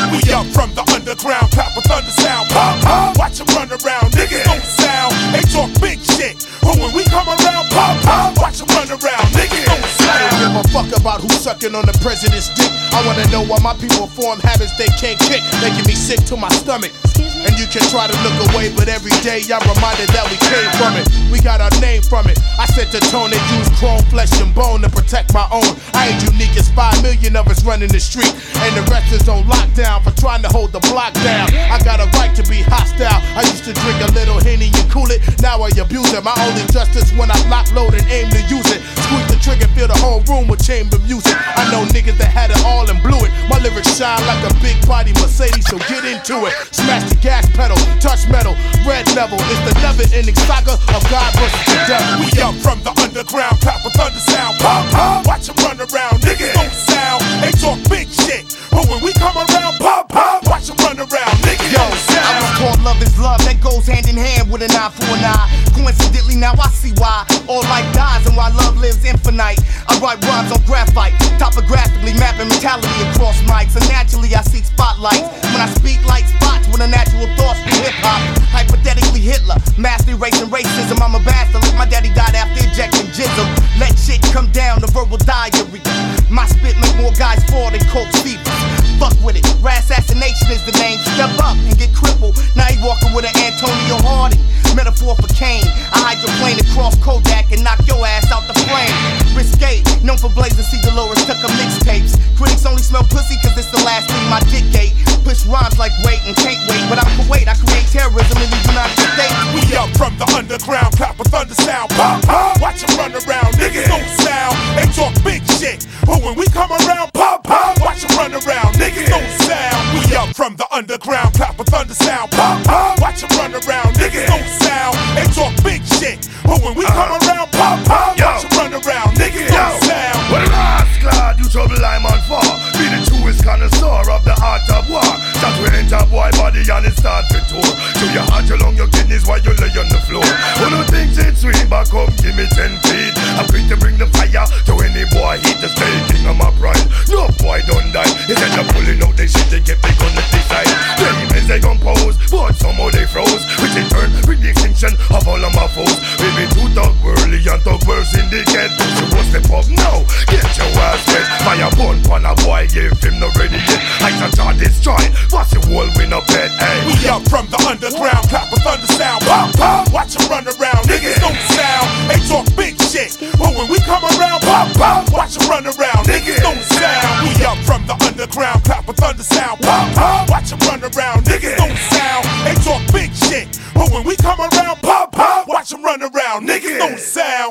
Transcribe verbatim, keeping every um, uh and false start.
We up from the underground, clap a thunder sound. Pop, pop, watch them run around, niggas don't sound. They talk big shit, but when we come around, pop, pop, watch them run around, niggas don't sound. I don't give a fuck about who's sucking on the president's dick. I wanna know why my people form habits they can't kick, making me sick to my stomach. And you can try to look away, but every day I'm reminded that we came from it. We got our name from it. I set the tone and use chrome, flesh, and bone to protect my own. I ain't unique, it's five million of us running the street, and the rest is on lockdown for trying to hold the block down. I got a right to be hostile. I used to drink a little Henny and cool it, now I abuse it. My only justice when I lock, load, and aim to use it. Squeeze the trigger, fill the whole room with chamber music. I know niggas that had it all and blew it. My lyrics shine like a big body Mercedes, so get into it. Smash the gas pedal, touch metal, red level. It's the never-ending saga of God versus the devil. We up from the underground, clap a thunder sound. Pop, pop, watch them run around, niggas don't sound. They talk big shit, but when we come around, pop, pop, watch them run around, niggas Yo, don't sound. I was taught love is love, that goes hand in hand with a nine four nine. Coincidentally, now I see why all life dies and why love lives infinite. I write rhymes on graphite, topographically mapping mentality across mics. And naturally, I seek spotlights when I speak like spots with a natural thoughts from hip hop. Hypothetically, Hitler, master erasing racism. I'm a bastard, like my daddy died after injecting jism. Let shit come down, the verbal diarrhea. My spit make more guys fall than coke fever. Fuck with it, rat assassination is the name. Step up and get crippled. Now he walking with an Antonio Harding. Metaphor for Kane. I hydroplane across Kodak and knock your ass out the frame. Risque, known for blazing C. Dolores Tucker mixtapes. Critics only smell pussy cause it's the last thing my dick ate. Push rhymes like wait and can't wait, but I'm Kuwait. I create terrorism in the United States. We up from the underground, clap a thunder sound. Pop, pop, watch them run around, niggas don't sound. They talk big shit, but when we come around, pop, pop, watch them run around, niggas don't sound. We up from the underground, clap a thunder sound. Pop, pop, watch them run around, niggas don't sound. They talk big shit, but when we come around, pop, pop, watch them run around, niggas don't sound. Well, rascal, you trouble I'm on far. Be the truest connoisseur of the art of war. That we enter boy body and it start to tour. Show your heart along your kidneys while you lay on the floor. Who don't think it's sweet, but come give me ten feet. I'm quick to bring the fire to any boy heat to stay king of my pride. No boy don't die. Instead of pulling out they shit, they kept it on the side. Them as they compose, but somehow they froze. Which in turn bring the extinction of all of my foes. Baby, two thug whirly and thug whirl syndicate. Pussy will step up now, get your ass wet. Fire bun pan a boy, give him no ready yet. I shall try destroy, what's the wall win up head, hey. We up from the underground, clap a thunder sound. Pop, pop, watch them run around, niggas don't sound. They talk big shit, but when we come around, pop, pop, watch them run around, niggas don't sound. We up from the underground, clap a thunder sound. Pop, pop, watch them run around, niggas don't sound. They talk big shit, but when we come around, pop, pop, watch them run around, niggas don't sound.